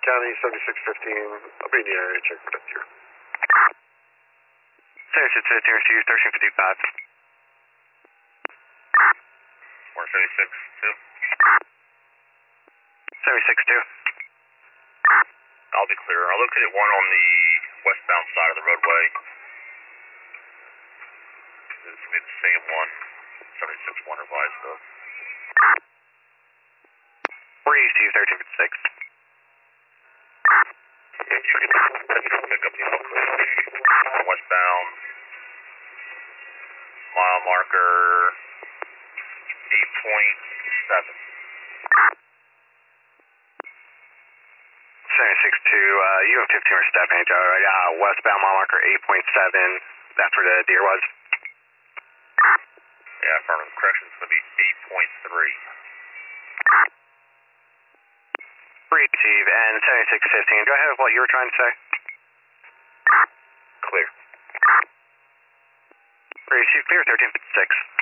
County, 7615. I'll be in the area, check for that here. 7615, receive 1355. 476-2. 762. I'll be clear. I located one on the westbound side of the roadway. This will be the same one. 76-1 revised though. Receive 1356. If you could pick up the location westbound mile marker 8.7. 762, you have 15 for Stephanie, Joe. Westbound mile marker 8.7. That's where the deer was. Yeah, affirmative. Correction is going to be 8.3. Receive, and 7615, go ahead with what you were trying to say. Clear. Receive, clear, 1356.